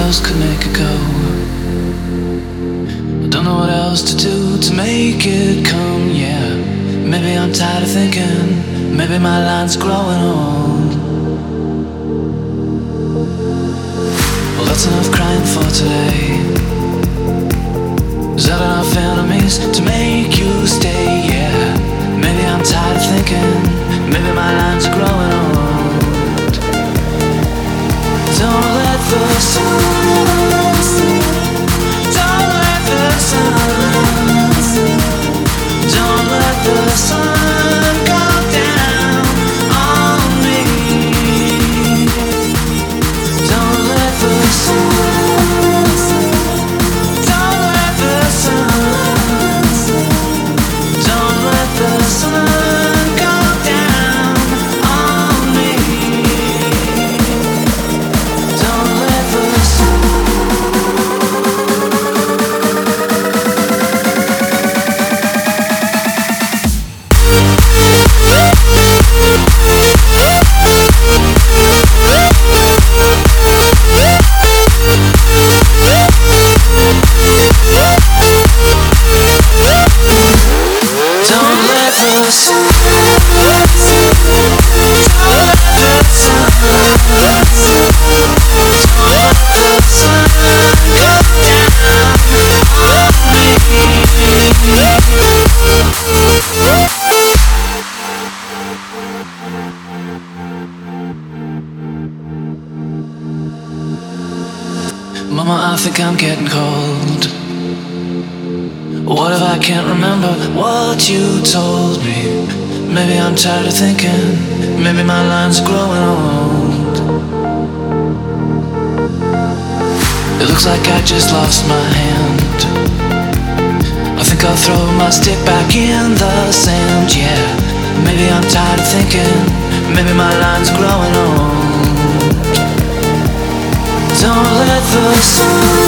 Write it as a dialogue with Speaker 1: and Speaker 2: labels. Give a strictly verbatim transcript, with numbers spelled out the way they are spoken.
Speaker 1: else could make it go. I don't know what else to do to make it come, yeah. Maybe I'm tired of thinking, maybe my line's growing old. Well, that's enough crying for today. Is that enough enemies to make you stay, yeah. Maybe I'm tired of thinking, maybe my line's growing old. Don't let the sun, don't let the sun, don't let the sun go down on me. Don't let the sun, don't let the sun, don't let the sun go down on me. Don't let the sun. Don't let the sun, don't let the sun, don't let the sun go down on me. Mama, I think I'm getting cold. What if I can't remember what you told me? Maybe I'm tired of thinking, maybe my line's growing old. It looks like I just lost my hand. I think I'll throw my stick back in the sand, yeah. Maybe I'm tired of thinking, maybe my line's growing old. Don't let the sun